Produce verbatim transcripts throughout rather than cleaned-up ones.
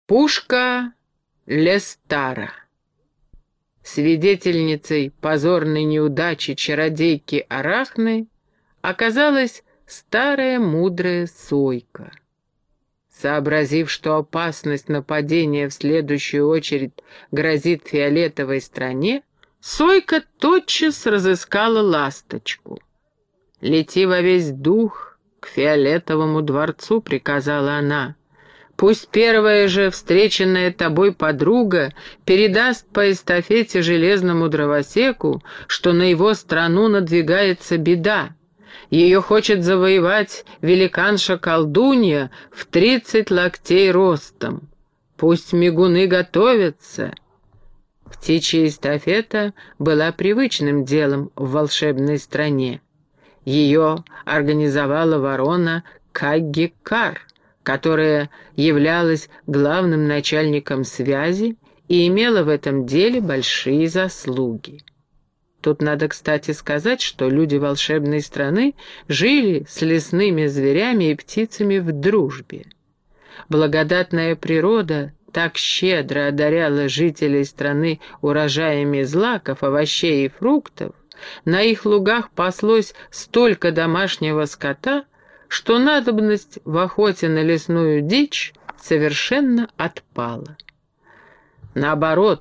Пушка Лестара. Свидетельницей позорной неудачи чародейки Арахны оказалась старая мудрая Сойка. Сообразив, что опасность нападения в следующую очередь грозит фиолетовой стране, Сойка тотчас разыскала ласточку. «Лети во весь дух к фиолетовому дворцу», — приказала она. «Пусть первая же встреченная тобой подруга передаст по эстафете железному дровосеку, что на его страну надвигается беда. Ее хочет завоевать великанша-колдунья в тридцать локтей ростом. Пусть мигуны готовятся». Птичья эстафета была привычным делом в волшебной стране. Ее организовала ворона Кагги-Кар, которая являлась главным начальником связи и имела в этом деле большие заслуги. Тут надо, кстати, сказать, что люди волшебной страны жили с лесными зверями и птицами в дружбе. Благодатная природа так щедро одаряла жителей страны урожаями злаков, овощей и фруктов, на их лугах паслось столько домашнего скота, что надобность в охоте на лесную дичь совершенно отпала. Наоборот,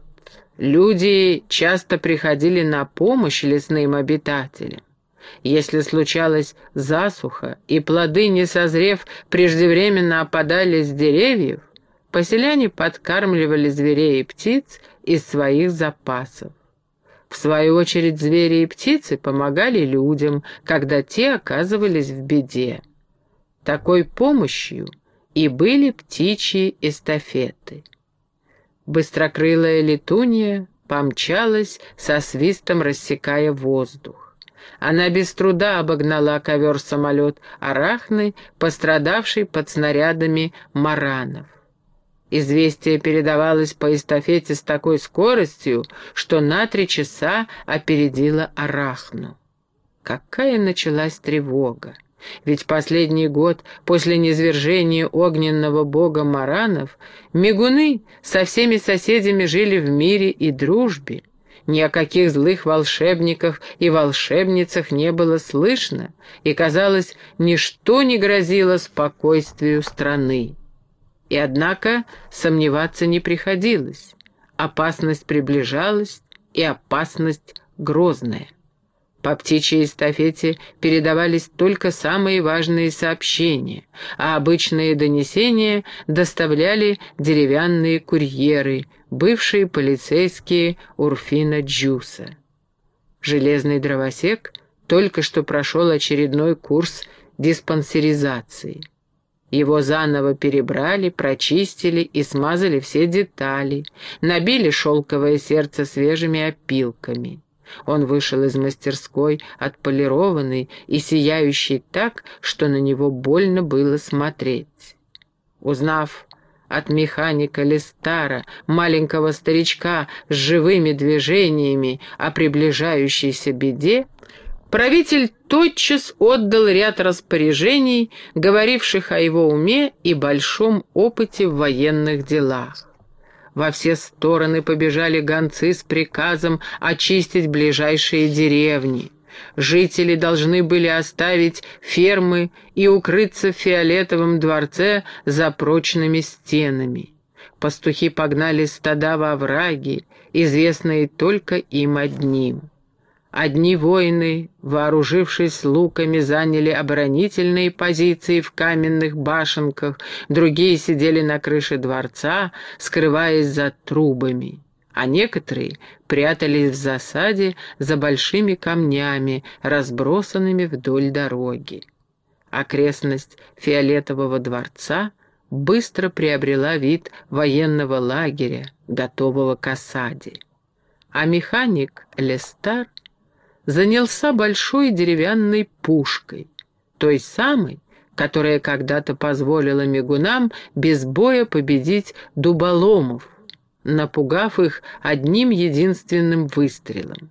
люди часто приходили на помощь лесным обитателям. Если случалась засуха, и плоды, не созрев, преждевременно опадали с деревьев, поселяне подкармливали зверей и птиц из своих запасов. В свою очередь звери и птицы помогали людям, когда те оказывались в беде. Такой помощью и были птичьи эстафеты. Быстрокрылая летунья помчалась со свистом, рассекая воздух. Она без труда обогнала ковер-самолет Арахны, пострадавший под снарядами маранов. Известие передавалось по эстафете с такой скоростью, что на три часа опередило Арахну. Какая началась тревога! Ведь последний год после низвержения огненного бога маранов мигуны со всеми соседями жили в мире и дружбе. Ни о каких злых волшебниках и волшебницах не было слышно, и, казалось, ничто не грозило спокойствию страны. И однако сомневаться не приходилось. Опасность приближалась, и опасность грозная. По птичьей эстафете передавались только самые важные сообщения, а обычные донесения доставляли деревянные курьеры, бывшие полицейские Урфина Джуса. Железный дровосек только что прошел очередной курс диспансеризации. Его заново перебрали, прочистили и смазали все детали, набили шелковое сердце свежими опилками. Он вышел из мастерской отполированный и сияющий так, что на него больно было смотреть. Узнав от механика Лестара, маленького старичка с живыми движениями о приближающейся беде, правитель тотчас отдал ряд распоряжений, говоривших о его уме и большом опыте в военных делах. Во все стороны побежали гонцы с приказом очистить ближайшие деревни. Жители должны были оставить фермы и укрыться в фиолетовом дворце за прочными стенами. Пастухи погнали стада во овраги, известные только им одним. Одни воины, вооружившись луками, заняли оборонительные позиции в каменных башенках, другие сидели на крыше дворца, скрываясь за трубами, а некоторые прятались в засаде за большими камнями, разбросанными вдоль дороги. Окрестность фиолетового дворца быстро приобрела вид военного лагеря, готового к осаде. А механик Лестар занялся большой деревянной пушкой, той самой, которая когда-то позволила мигунам без боя победить дуболомов, напугав их одним единственным выстрелом.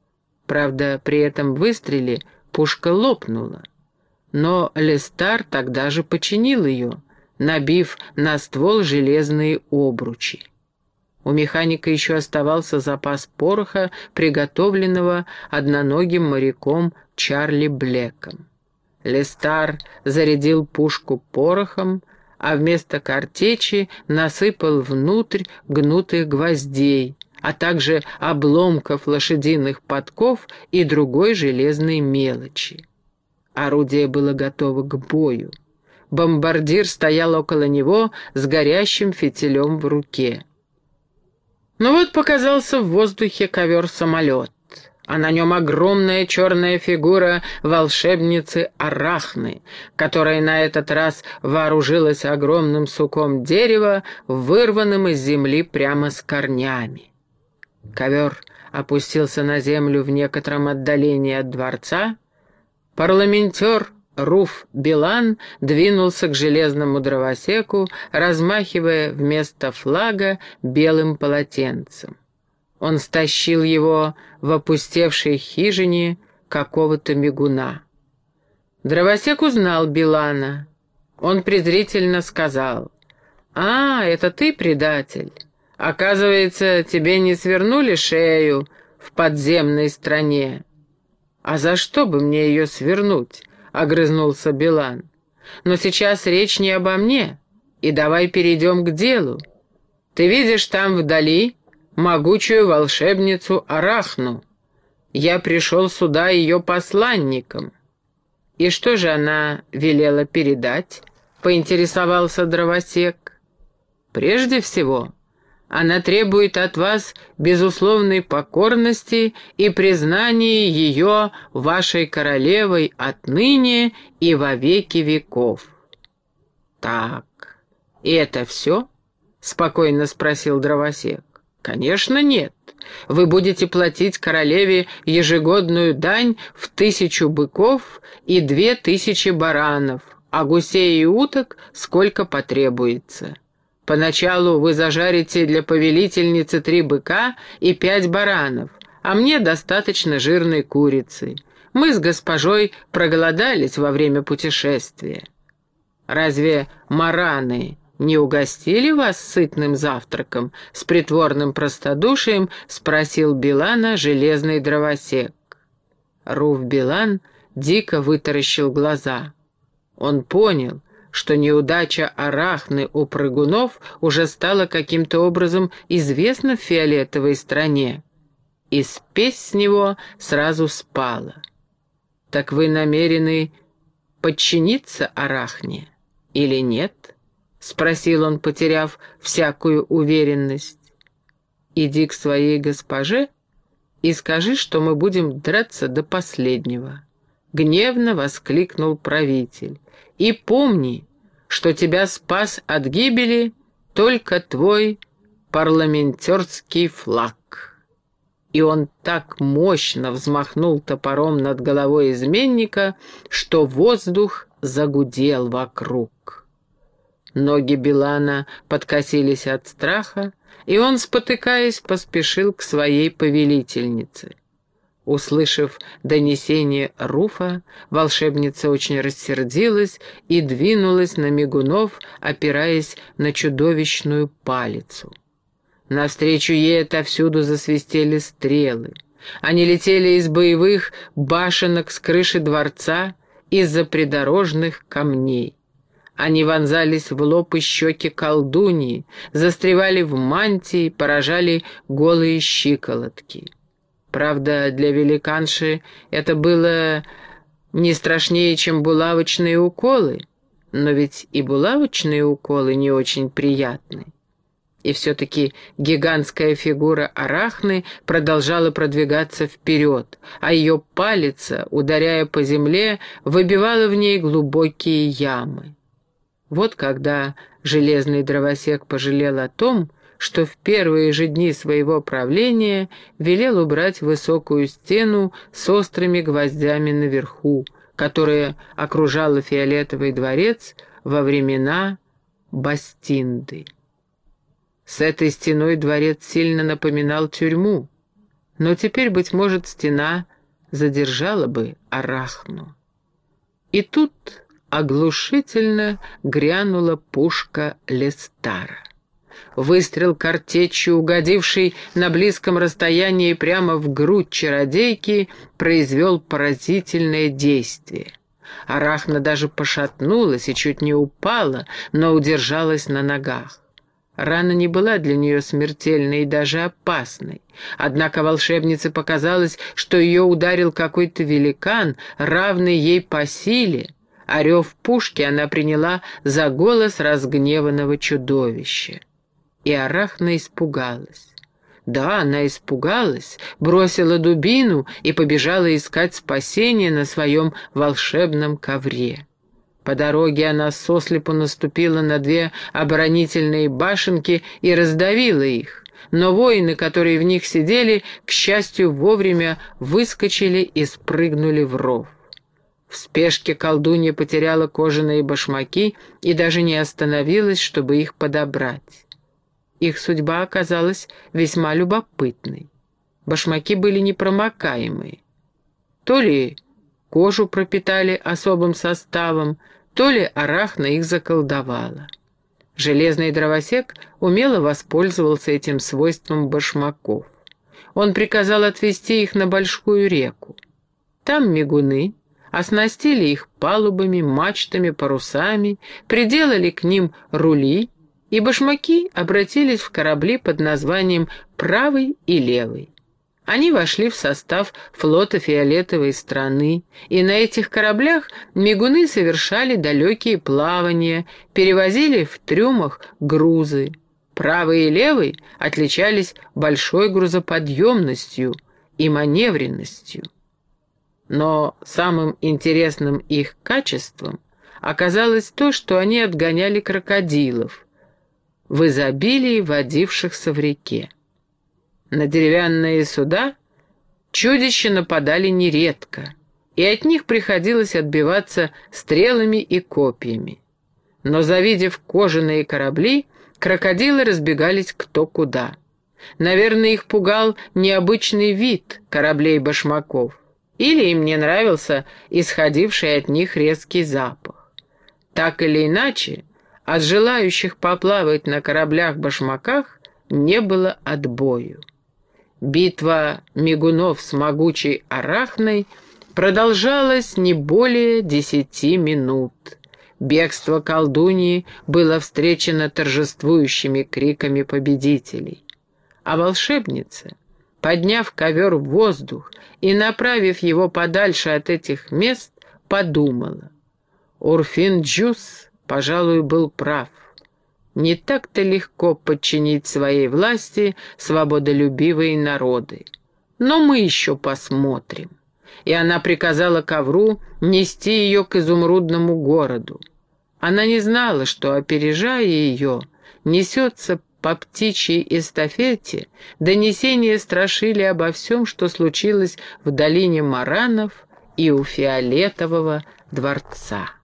Правда, при этом выстреле пушка лопнула, но Лестар тогда же починил ее, набив на ствол железные обручи. У механика еще оставался запас пороха, приготовленного одноногим моряком Чарли Блэком. Лестар зарядил пушку порохом, а вместо картечи насыпал внутрь гнутых гвоздей, а также обломков лошадиных подков и другой железной мелочи. Орудие было готово к бою. Бомбардир стоял около него с горящим фитилем в руке. Но вот показался в воздухе ковер-самолет, а на нем огромная черная фигура волшебницы Арахны, которая на этот раз вооружилась огромным суком дерева, вырванным из земли прямо с корнями. Ковер опустился на землю в некотором отдалении от дворца. Парламентер Руф Билан двинулся к железному дровосеку, размахивая вместо флага белым полотенцем. Он стащил его в опустевшей хижине какого-то мигуна. Дровосек узнал Билана. Он презрительно сказал: «А, это ты, предатель? Оказывается, тебе не свернули шею в подземной стране». «А за что бы мне ее свернуть?» — огрызнулся Билан. «Но сейчас речь не обо мне, и давай перейдем к делу. Ты видишь там вдали могучую волшебницу Арахну. Я пришел сюда ее посланником». «И что же она велела передать?» — поинтересовался дровосек. «Прежде всего, она требует от вас безусловной покорности и признания ее вашей королевой отныне и во веки веков». «Так, и это все?» — спокойно спросил дровосек. «Конечно нет. Вы будете платить королеве ежегодную дань в тысячу быков и две тысячи баранов, а гусей и уток сколько потребуется. Поначалу вы зажарите для повелительницы три быка и пять баранов, а мне достаточно жирной курицы. Мы с госпожой проголодались во время путешествия. Разве мараны не угостили вас сытным завтраком?» — с притворным простодушием спросил Билана железный дровосек. Руф Билан дико вытаращил глаза. Он понял, что неудача Арахны у прыгунов уже стала каким-то образом известна в фиолетовой стране, и спесь с него сразу спала. «Так вы намерены подчиниться Арахне или нет?» — спросил он, потеряв всякую уверенность. «Иди к своей госпоже и скажи, что мы будем драться до последнего», — гневно воскликнул правитель. «И помни, что тебя спас от гибели только твой парламентерский флаг». И он так мощно взмахнул топором над головой изменника, что воздух загудел вокруг. Ноги Билана подкосились от страха, и он, спотыкаясь, поспешил к своей повелительнице. Услышав донесение Руфа, волшебница очень рассердилась и двинулась на мигунов, опираясь на чудовищную палицу. Навстречу ей отовсюду засвистели стрелы. Они летели из боевых башенок с крыши дворца, из-за придорожных камней. Они вонзались в лоб и щеки колдуньи, застревали в мантии, поражали голые щиколотки. Правда, для великанши это было не страшнее, чем булавочные уколы, но ведь и булавочные уколы не очень приятны. И все-таки гигантская фигура Арахны продолжала продвигаться вперед, а ее палица, ударяя по земле, выбивала в ней глубокие ямы. Вот когда железный дровосек пожалел о том, что в первые же дни своего правления велел убрать высокую стену с острыми гвоздями наверху, которая окружала фиолетовый дворец во времена Бастинды. С этой стеной дворец сильно напоминал тюрьму, но теперь, быть может, стена задержала бы Арахну. И тут оглушительно грянула пушка Лестара. Выстрел картечью, угодивший на близком расстоянии прямо в грудь чародейки, произвел поразительное действие. Арахна даже пошатнулась и чуть не упала, но удержалась на ногах. Рана не была для нее смертельной и даже опасной. Однако волшебнице показалось, что ее ударил какой-то великан, равный ей по силе, а рев пушки она приняла за голос разгневанного чудовища. И Арахна испугалась. Да, она испугалась, бросила дубину и побежала искать спасения на своем волшебном ковре. По дороге она сослепу наступила на две оборонительные башенки и раздавила их, но воины, которые в них сидели, к счастью, вовремя выскочили и спрыгнули в ров. В спешке колдунья потеряла кожаные башмаки и даже не остановилась, чтобы их подобрать. Их судьба оказалась весьма любопытной. Башмаки были непромокаемые. То ли кожу пропитали особым составом, то ли Арахна их заколдовала. Железный дровосек умело воспользовался этим свойством башмаков. Он приказал отвезти их на большую реку. Там мигуны оснастили их палубами, мачтами, парусами, приделали к ним рули, и башмаки обратились в корабли под названием «Правый» и «Левый». Они вошли в состав флота фиолетовой страны, и на этих кораблях мигуны совершали далекие плавания, перевозили в трюмах грузы. «Правый» и «Левый» отличались большой грузоподъемностью и маневренностью. Но самым интересным их качеством оказалось то, что они отгоняли крокодилов, в изобилии водившихся в реке. На деревянные суда чудища нападали нередко, и от них приходилось отбиваться стрелами и копьями. Но, завидев кожаные корабли, крокодилы разбегались кто куда. Наверное, их пугал необычный вид кораблей-башмаков, или им не нравился исходивший от них резкий запах. Так или иначе, от желающих поплавать на кораблях-башмаках не было отбою. Битва мигунов с могучей Арахной продолжалась не более десяти минут. Бегство колдуньи было встречено торжествующими криками победителей. А волшебница, подняв ковер в воздух и направив его подальше от этих мест, подумала: Урфин-Джюс, пожалуй, был прав. Не так-то легко подчинить своей власти свободолюбивые народы. Но мы еще посмотрим. И она приказала ковру нести ее к изумрудному городу. Она не знала, что, опережая ее, несется по птичьей эстафете донесения страшили обо всем, что случилось в долине Маранов и у Фиолетового дворца.